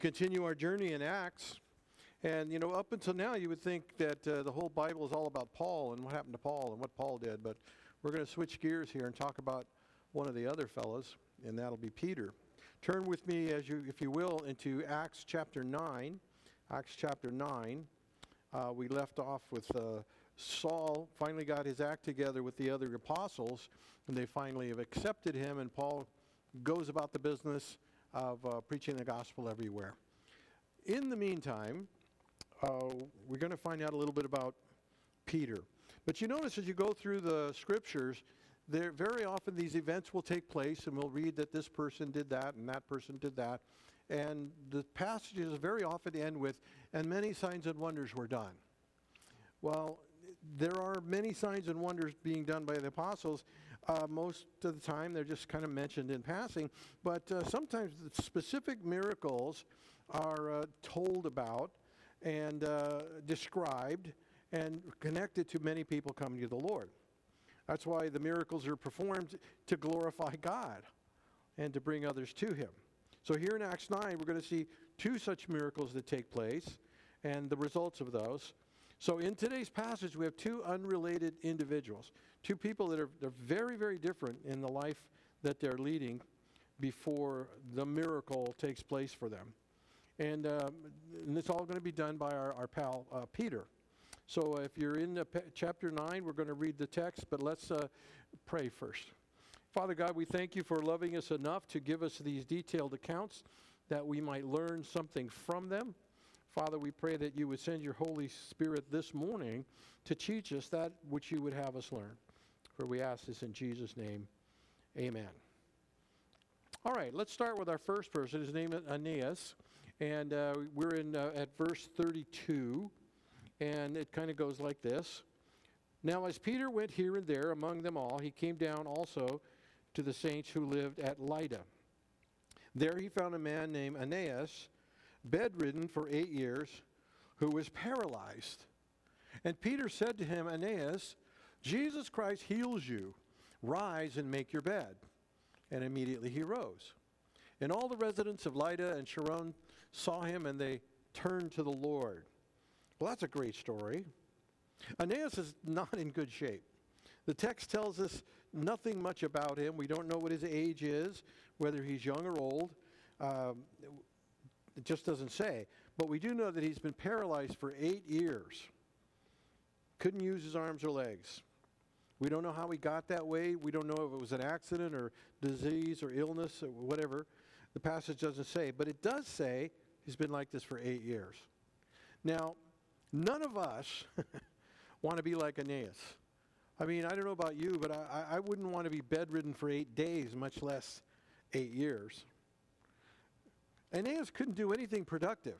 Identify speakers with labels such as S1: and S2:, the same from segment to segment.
S1: continue our journey in Acts. And, up until now, you would think that the whole Bible is all about Paul and what happened to Paul and what Paul did. But we're going to switch gears here and talk about one of the other fellows, and that'll be Peter. Turn with me, if you will, into Acts chapter 9. Acts chapter 9. We left off with Saul finally got his act together with the other apostles, and they finally have accepted him, and Paul goes about the business of preaching the gospel everywhere. In the meantime, we're going to find out a little bit about Peter. But you notice as you go through the scriptures, there very often these events will take place, and we'll read that this person did that and that person did that. And the passages very often end with, and many signs and wonders were done. Well, there are many signs and wonders being done by the apostles. Most of the time, they're just kind of mentioned in passing. But sometimes the specific miracles are told about and described and connected to many people coming to the Lord. That's why the miracles are performed to glorify God and to bring others to Him. So here in Acts 9, we're going to see two such miracles that take place and the results of those. So in today's passage, we have two unrelated individuals, two people that are very, very different in the life that they're leading before the miracle takes place for them. And it's all going to be done by our pal Peter. So if you're in chapter 9, we're going to read the text, but let's pray first. Father God, we thank you for loving us enough to give us these detailed accounts that we might learn something from them. Father, we pray that you would send your Holy Spirit this morning to teach us that which you would have us learn. For we ask this in Jesus' name, amen. All right, let's start with our first person. His name is Aeneas, and we're at verse 32, and it kind of goes like this. Now, as Peter went here and there among them all, he came down also to the saints who lived at Lydda. There he found a man named Aeneas, bedridden for 8 years, who was paralyzed. And Peter said to him, Aeneas, Jesus Christ heals you. Rise and make your bed. And immediately he rose. And all the residents of Lydda and Sharon saw him, and they turned to the Lord. Well, that's a great story. Aeneas is not in good shape. The text tells us nothing much about him. We don't know what his age is, whether he's young or old. It just doesn't say. But we do know that he's been paralyzed for 8 years. Couldn't use his arms or legs. We don't know how he got that way. We don't know if it was an accident or disease or illness or whatever. The passage doesn't say. But it does say he's been like this for 8 years. Now, none of us want to be like Aeneas. I mean, I don't know about you, but I wouldn't want to be bedridden for 8 days, much less 8 years. Aeneas couldn't do anything productive.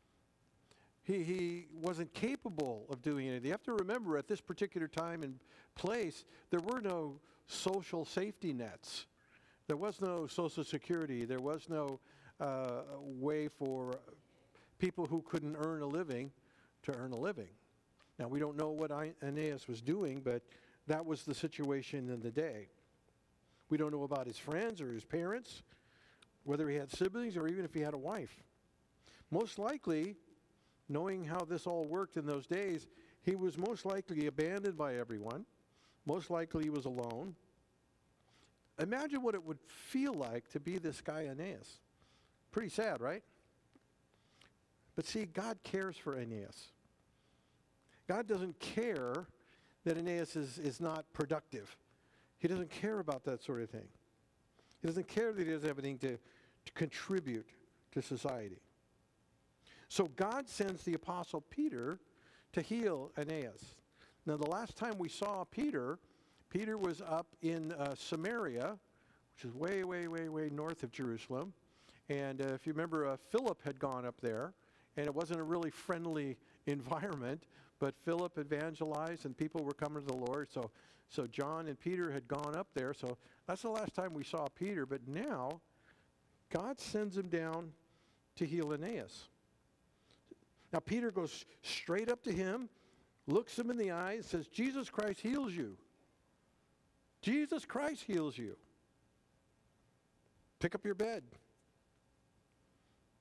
S1: He wasn't capable of doing anything. You have to remember, at this particular time and place, there were no social safety nets. There was no Social Security. There was no way for people who couldn't earn a living to earn a living. Now, we don't know what Aeneas was doing, but that was the situation in the day. We don't know about his friends or his parents, whether he had siblings or even if he had a wife. Most likely, knowing how this all worked in those days, he was most likely abandoned by everyone. Most likely he was alone. Imagine what it would feel like to be this guy Aeneas. Pretty sad, right? But see, God cares for Aeneas. God doesn't care that Aeneas is not productive. He doesn't care about that sort of thing. He doesn't care that he doesn't have anything to contribute to society. So God sends the Apostle Peter to heal Aeneas. Now, the last time we saw Peter was up in Samaria, which is way, way, way, way north of Jerusalem. And if you remember, Philip had gone up there, and it wasn't a really friendly environment, but Philip evangelized, and people were coming to the Lord. So John and Peter had gone up there. So that's the last time we saw Peter. But now, God sends him down to heal Aeneas. Now, Peter goes straight up to him, looks him in the eye, and says, Jesus Christ heals you. Jesus Christ heals you. Pick up your bed.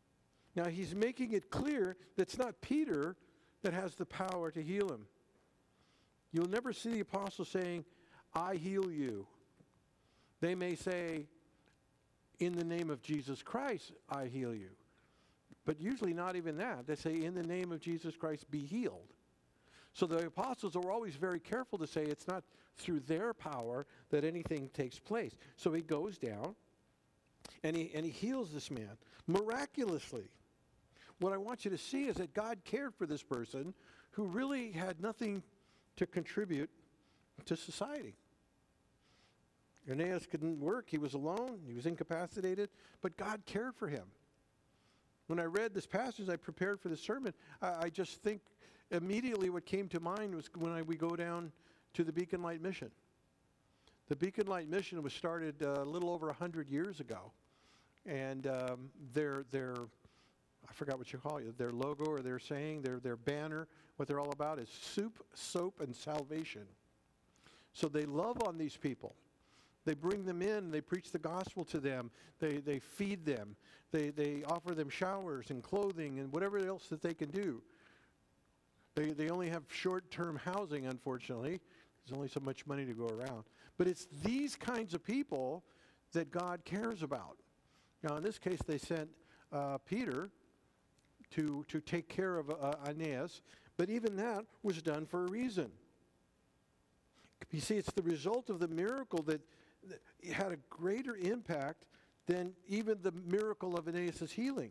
S1: Now, he's making it clear that it's not Peter that has the power to heal him. You'll never see the apostles saying, I heal you. They may say, in the name of Jesus Christ, I heal you. But usually not even that. They say, in the name of Jesus Christ, be healed. So the apostles are always very careful to say it's not through their power that anything takes place. So he goes down and he heals this man miraculously. What I want you to see is that God cared for this person who really had nothing to contribute to society. Aeneas couldn't work. He was alone. He was incapacitated. But God cared for him. When I read this passage, I prepared for the sermon, I just think immediately what came to mind was when we go down to the Beacon Light Mission. The Beacon Light Mission was started a little over 100 years ago. And their I forgot what you call it, their logo or their saying, their banner, what they're all about is soup, soap, and salvation. So they love on these people. They bring them in, they preach the gospel to them, they feed them, they offer them showers and clothing and whatever else that they can do. They only have short-term housing, unfortunately. There's only so much money to go around. But it's these kinds of people that God cares about. Now, in this case, they sent Peter to take care of Aeneas, but even that was done for a reason. You see, it's the result of the miracle that had a greater impact than even the miracle of Aeneas' healing.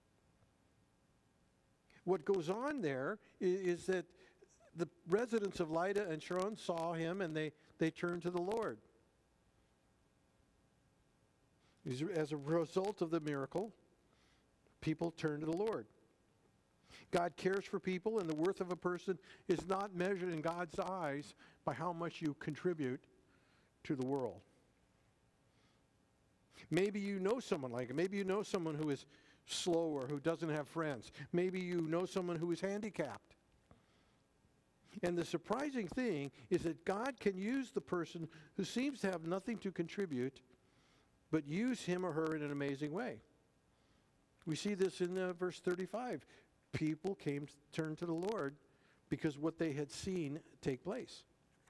S1: What goes on there is that the residents of Lydda and Sharon saw him and they turned to the Lord. As a result of the miracle, people turn to the Lord. God cares for people, and the worth of a person is not measured in God's eyes by how much you contribute to the world. Maybe you know someone like it. Maybe you know someone who is slow or who doesn't have friends. Maybe you know someone who is handicapped. And the surprising thing is that God can use the person who seems to have nothing to contribute, but use him or her in an amazing way. We see this in verse 35. People turned to the Lord because what they had seen take place.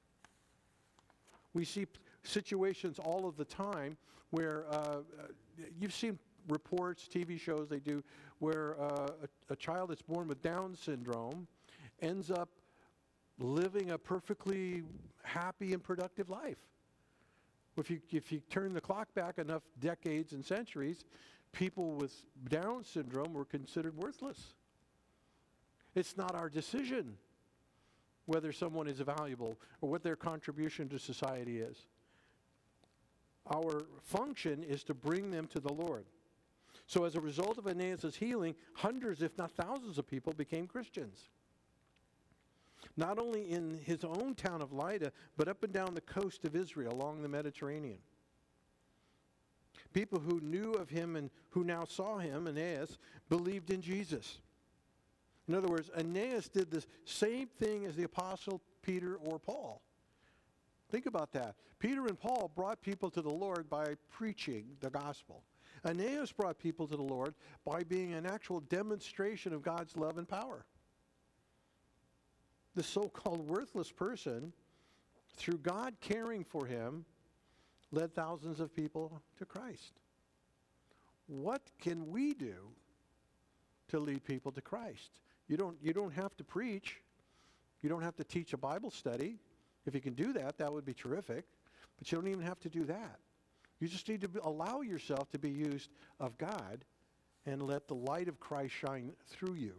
S1: We see situations all of the time where you've seen reports, TV shows they do, where a child that's born with Down syndrome ends up living a perfectly happy and productive life. If you turn the clock back enough decades and centuries, people with Down syndrome were considered worthless. It's not our decision whether someone is valuable or what their contribution to society is. Our function is to bring them to the Lord. So as a result of Aeneas' healing, hundreds, if not thousands of people became Christians. Not only in his own town of Lydda, but up and down the coast of Israel along the Mediterranean. People who knew of him and who now saw him, Aeneas, believed in Jesus. In other words, Aeneas did the same thing as the apostle Peter or Paul. Think about that. Peter and Paul brought people to the Lord by preaching the gospel. Aeneas brought people to the Lord by being an actual demonstration of God's love and power. The so-called worthless person, through God caring for him, led thousands of people to Christ. What can we do to lead people to Christ? You don't have to preach. You don't have to teach a Bible study. If you can do that, that would be terrific. But you don't even have to do that. You just need to allow yourself to be used of God and let the light of Christ shine through you.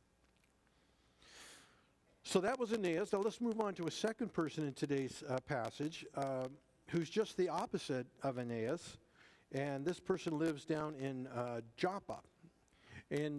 S1: So that was Aeneas. Now let's move on to a second person in today's passage who's just the opposite of Aeneas. And this person lives down in Joppa. And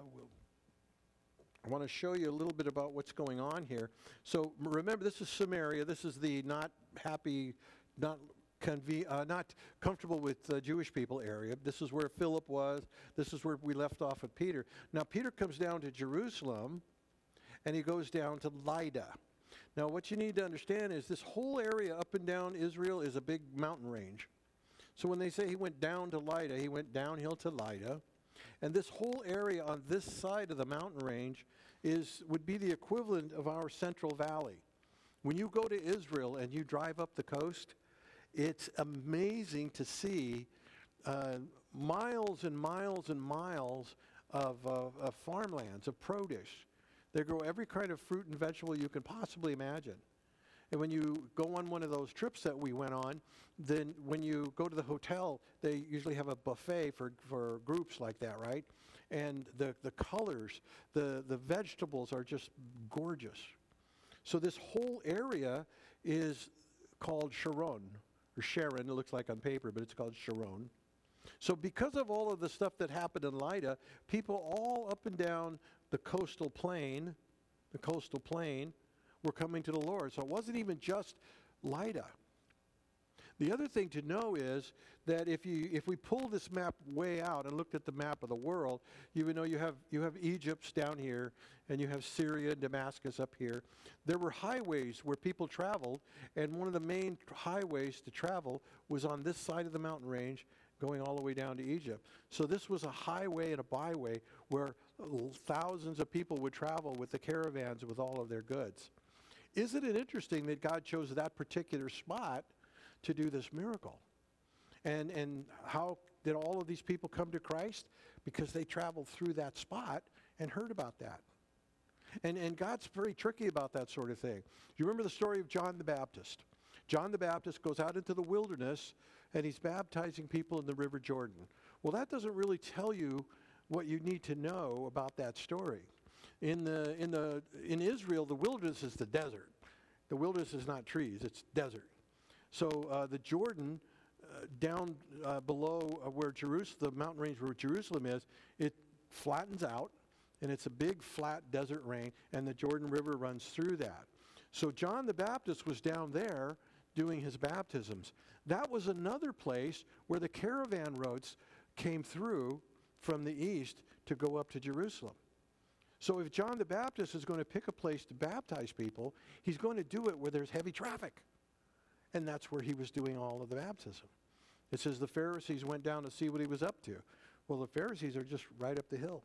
S1: I want to show you a little bit about what's going on here. So remember, this is Samaria. This is the not happy, not comfortable with Jewish people area. This is where Philip was. This is where we left off with Peter. Now Peter comes down to Jerusalem, and he goes down to Lydda. Now what you need to understand is this whole area up and down Israel is a big mountain range. So when they say he went down to Lydda, he went downhill to Lydda. And this whole area on this side of the mountain range would be the equivalent of our Central Valley. When you go to Israel and you drive up the coast, it's amazing to see miles and miles and miles of farmlands, of produce. They grow every kind of fruit and vegetable you can possibly imagine. And when you go on one of those trips that we went on, then when you go to the hotel, they usually have a buffet for groups like that, right? And the colors, the vegetables are just gorgeous. So this whole area is called Sharon, or Sharon, it looks like on paper, but it's called Sharon. So because of all of the stuff that happened in Lydda, people all up and down the coastal plain were coming to the Lord. So it wasn't even just Lydda. The other thing to know is that if we pull this map way out and looked at the map of the world, you would know you have Egypt down here, and you have Syria and Damascus up here. There were highways where people traveled, and one of the main highways to travel was on this side of the mountain range, going all the way down to Egypt. So this was a highway and a byway where thousands of people would travel with the caravans with all of their goods. Isn't it interesting that God chose that particular spot to do this miracle? And how did all of these people come to Christ? Because they traveled through that spot and heard about that. And God's very tricky about that sort of thing. You remember the story of John the Baptist? John the Baptist goes out into the wilderness and he's baptizing people in the River Jordan. Well, that doesn't really tell you what you need to know about that story. In Israel, the wilderness is the desert. The wilderness is not trees, it's desert. So the Jordan, down below where the mountain range where Jerusalem is, it flattens out, and it's a big flat desert range, and the Jordan River runs through that. So John the Baptist was down there doing his baptisms. That was another place where the caravan roads came through from the east to go up to Jerusalem. So if John the Baptist is going to pick a place to baptize people, he's going to do it where there's heavy traffic. And that's where he was doing all of the baptism. It says the Pharisees went down to see what he was up to. Well, the Pharisees are just right up the hill.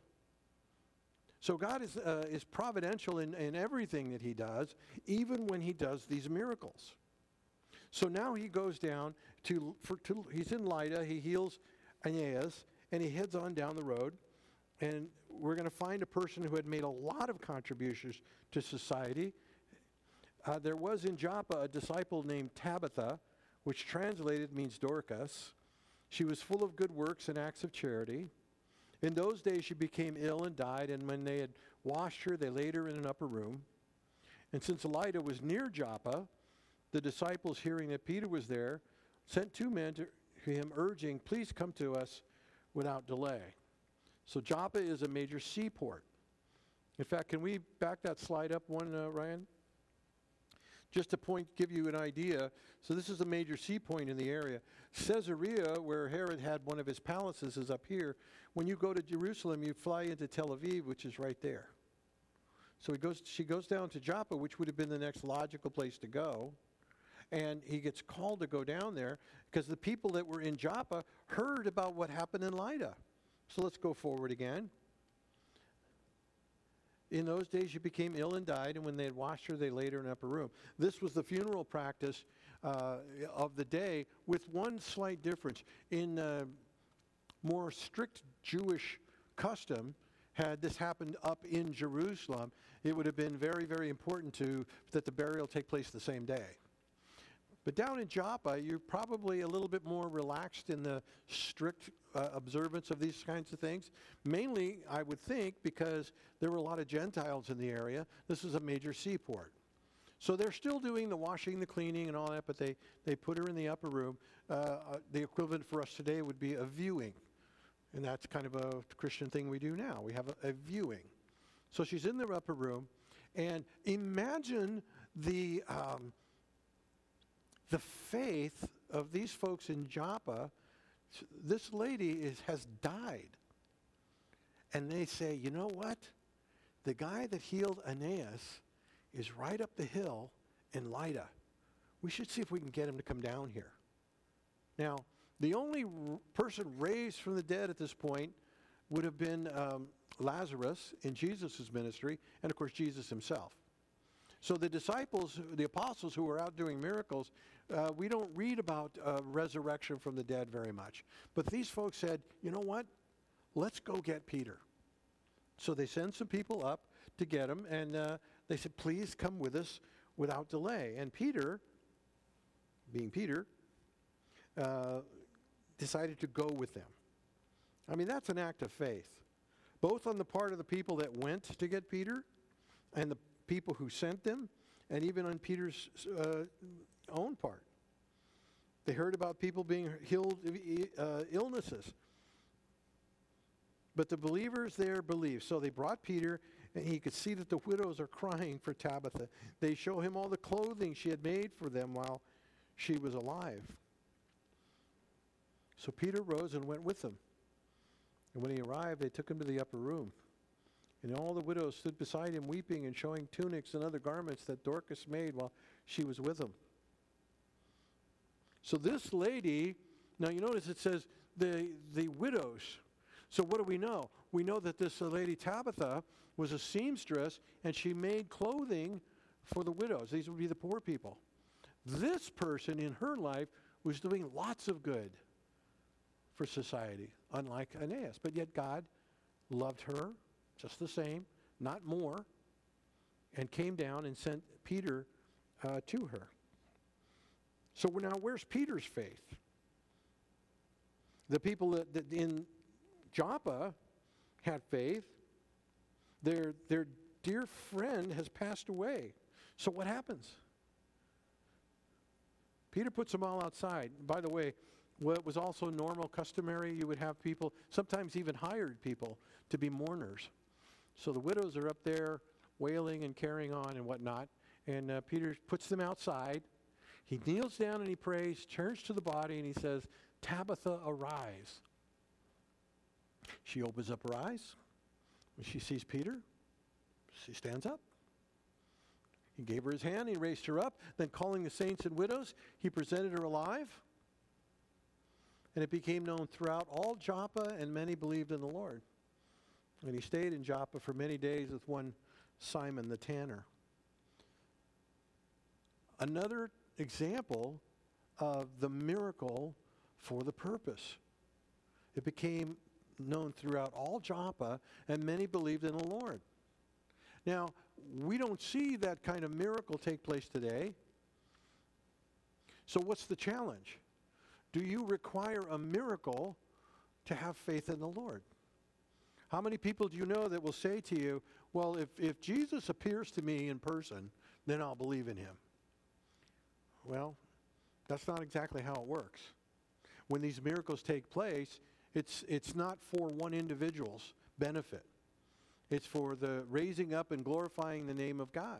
S1: So God is providential in everything that he does, even when he does these miracles. So now he goes down he's in Lydda, he heals Aeneas, and he heads on down the road. And we're going to find a person who had made a lot of contributions to society. There was in Joppa a disciple named Tabitha, which translated means Dorcas. She was full of good works and acts of charity. In those days she became ill and died, and when they had washed her, they laid her in an upper room. And since Lydda was near Joppa, the disciples, hearing that Peter was there, sent 2 men to him, urging, "Please come to us without delay." So Joppa is a major seaport. In fact, can we back that slide up one, Ryan? Just to give you an idea, so this is a major sea point in the area. Caesarea, where Herod had one of his palaces, is up here. When you go to Jerusalem, you fly into Tel Aviv, which is right there. So she goes down to Joppa, which would have been the next logical place to go. And he gets called to go down there because the people that were in Joppa heard about what happened in Lydda. So let's go forward again. In those days she became ill and died, and when they had washed her, they laid her in an upper room. This was the funeral practice of the day, with one slight difference. In more strict Jewish custom, had this happened up in Jerusalem, it would have been very, very important that the burial take place the same day. But down in Joppa, you're probably a little bit more relaxed in the strict observance of these kinds of things. Mainly, I would think, because there were a lot of Gentiles in the area. This is a major seaport. So they're still doing the washing, the cleaning, and all that, but they put her in the upper room. The equivalent for us today would be a viewing. And that's kind of a Christian thing we do now. We have a viewing. So she's in the upper room, and imagine the faith of these folks in Joppa. This lady has died. And they say, you know what? The guy that healed Aeneas is right up the hill in Lydda. We should see if we can get him to come down here. Now, the only person raised from the dead at this point would have been Lazarus in Jesus' ministry, and of course Jesus himself. So the disciples, the apostles who were out doing miracles, we don't read about resurrection from the dead very much. But these folks said, you know what? Let's go get Peter. So they send some people up to get him, and they said, please come with us without delay. And Peter, being Peter, decided to go with them. I mean, that's an act of faith, both on the part of the people that went to get Peter and the people who sent them, and even on Peter's own part. They heard about people being healed of illnesses. But the believers there believed. So they brought Peter, and he could see that the widows are crying for Tabitha. They show him all the clothing she had made for them while she was alive. So Peter rose and went with them. And when he arrived, they took him to the upper room. And all the widows stood beside him weeping and showing tunics and other garments that Dorcas made while she was with him. So this lady, now you notice it says the widows. So what do we know? We know that this lady Tabitha was a seamstress, and she made clothing for the widows. These would be the poor people. This person in her life was doing lots of good for society, unlike Aeneas. But yet God loved her just the same, not more, and came down and sent Peter to her. So now where's Peter's faith? The people that in Joppa had faith. Their dear friend has passed away. So what happens? Peter puts them all outside. By the way, what was also normal, customary, you would have people, sometimes even hired people, to be mourners. So the widows are up there wailing and carrying on and whatnot. And Peter puts them outside. He kneels down and he prays, turns to the body, and he says, Tabitha, arise. She opens up her eyes. When she sees Peter, she stands up. He gave her his hand. He raised her up. Then calling the saints and widows, he presented her alive. And it became known throughout all Joppa, and many believed in the Lord. And he stayed in Joppa for many days with one Simon the tanner. Another example of the miracle for the purpose. It became known throughout all Joppa, and many believed in the Lord. Now, we don't see that kind of miracle take place today. So what's the challenge? Do you require a miracle to have faith in the Lord? How many people do you know that will say to you, well, if Jesus appears to me in person, then I'll believe in him? Well, that's not exactly how it works. When these miracles take place, it's not for one individual's benefit. It's for the raising up and glorifying the name of God.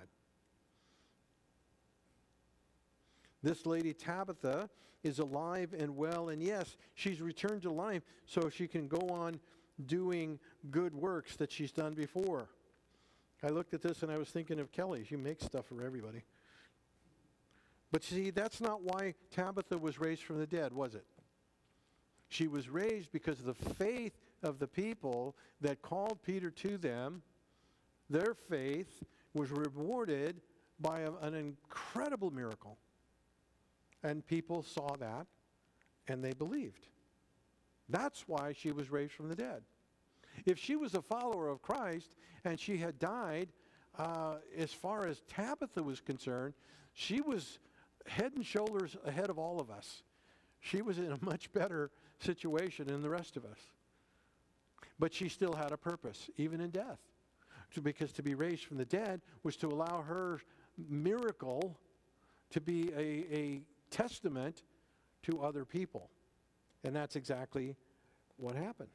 S1: This lady Tabitha is alive and well, and yes, she's returned to life so she can go on doing good works that she's done before. I looked at this and I was thinking of Kelly. She makes stuff for everybody. But see, that's not why Tabitha was raised from the dead, was it? She was raised because of the faith of the people that called Peter to them. Their faith was rewarded by an incredible miracle. And people saw that, and they believed. That's why she was raised from the dead. If she was a follower of Christ and she had died, as far as Tabitha was concerned, she was head and shoulders ahead of all of us. She was in a much better situation than the rest of us. But she still had a purpose, even in death. Because to be raised from the dead was to allow her miracle to be a testament to other people. And that's exactly what happened.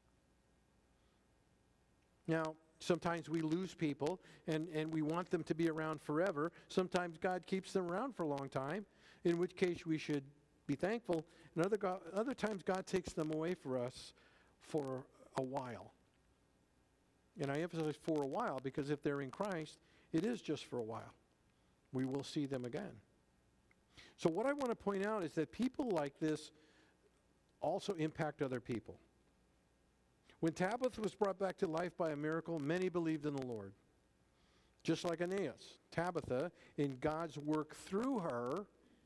S1: Now, sometimes we lose people and we want them to be around forever. Sometimes God keeps them around for a long time, in which case we should be thankful. And other times God takes them away for us for a while. And I emphasize for a while because if they're in Christ, it is just for a while. We will see them again. So what I want to point out is that people like this also impact other people. When Tabitha was brought back to life by a miracle, many believed in the Lord. Just like Aeneas, Tabitha, in God's work through her,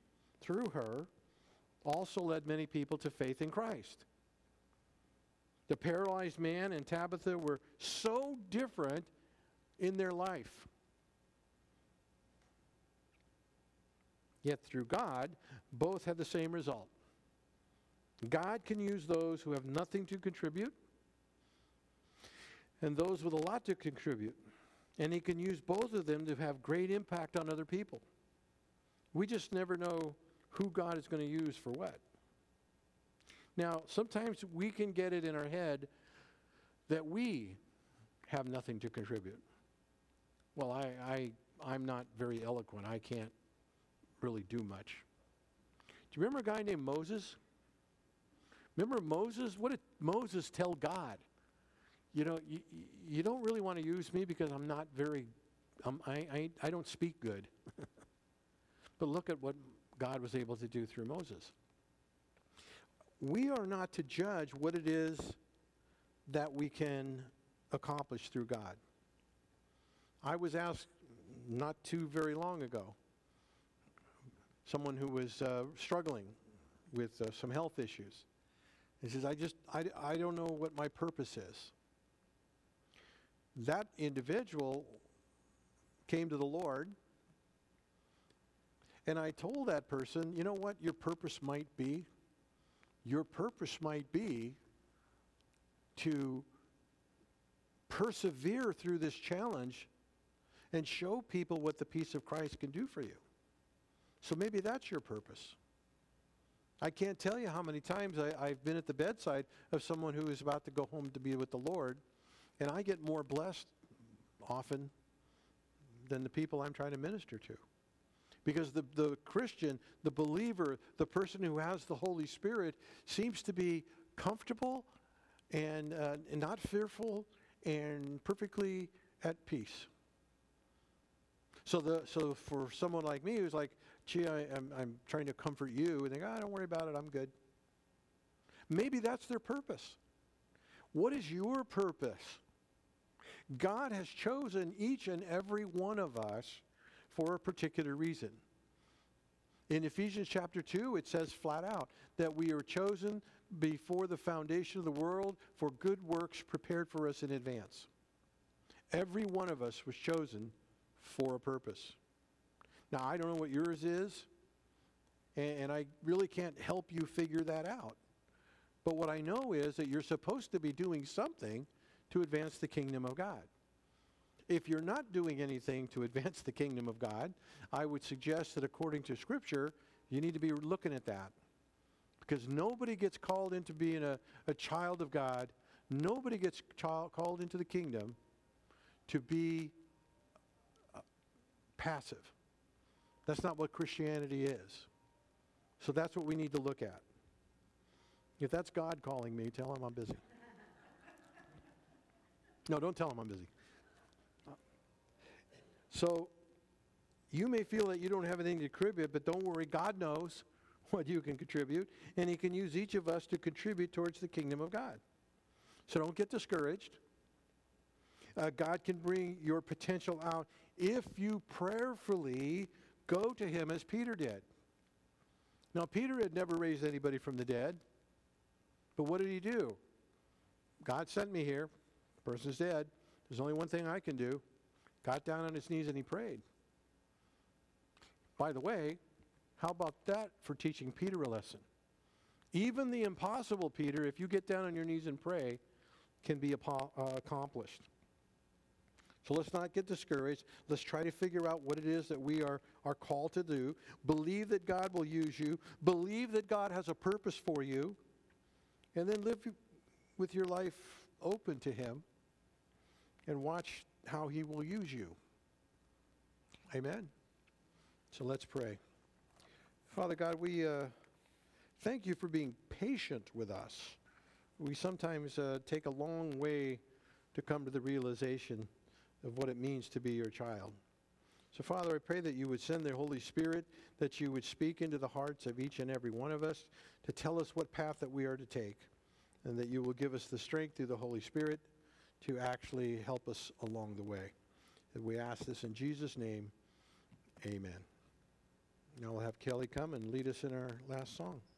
S1: also led many people to faith in Christ. The paralyzed man and Tabitha were so different in their life. Yet through God, both had the same result. God can use those who have nothing to contribute and those with a lot to contribute. And he can use both of them to have great impact on other people. We just never know who God is going to use for what. Now, sometimes we can get it in our head that we have nothing to contribute. Well, I'm not very eloquent. I can't really do much. Do you remember a guy named Moses? Remember Moses? What did Moses tell God? You know, you don't really want to use me because I'm not very, I don't speak good. But look at what God was able to do through Moses. We are not to judge what it is that we can accomplish through God. I was asked not too very long ago, someone who was struggling with some health issues. He says, I don't know what my purpose is. That individual came to the Lord, and I told that person, you know what your purpose might be? Your purpose might be to persevere through this challenge and show people what the peace of Christ can do for you. So maybe that's your purpose. I can't tell you how many times I've been at the bedside of someone who is about to go home to be with the Lord, and I get more blessed often than the people I'm trying to minister to. Because the Christian, the believer, the person who has the Holy Spirit seems to be comfortable and not fearful and perfectly at peace. So for someone like me who's like, gee, I'm trying to comfort you, and they go, don't worry about it, I'm good. Maybe that's their purpose. What is your purpose? God has chosen each and every one of us for a particular reason. In Ephesians chapter 2, it says flat out that we are chosen before the foundation of the world for good works prepared for us in advance. Every one of us was chosen for a purpose. Now, I don't know what yours is, and I really can't help you figure that out. But what I know is that you're supposed to be doing something to advance the kingdom of God. If you're not doing anything to advance the kingdom of God, I would suggest that according to Scripture, you need to be looking at that. Because nobody gets called into being a child of God. Nobody gets called into the kingdom to be passive. That's not what Christianity is. So that's what we need to look at. If that's God calling me, tell him I'm busy. No, don't tell him I'm busy. So you may feel that you don't have anything to contribute, but don't worry, God knows what you can contribute, and he can use each of us to contribute towards the kingdom of God. So don't get discouraged. God can bring your potential out if you prayerfully go to him as Peter did. Now, Peter had never raised anybody from the dead, but what did he do? God sent me here. The person's dead. There's only one thing I can do. Got down on his knees and he prayed. By the way, how about that for teaching Peter a lesson? Even the impossible, Peter, if you get down on your knees and pray, can be accomplished. So let's not get discouraged. Let's try to figure out what it is that we are called to do. Believe that God will use you. Believe that God has a purpose for you. And then live with your life open to him and watch how he will use you. Amen. So let's pray. Father God, we thank you for being patient with us. We sometimes take a long way to come to the realization of what it means to be your child. So Father, I pray that you would send the Holy Spirit, that you would speak into the hearts of each and every one of us to tell us what path that we are to take. and that you will give us the strength through the Holy Spirit to actually help us along the way. And we ask this in Jesus' name, amen. Now we'll have Kelly come and lead us in our last song.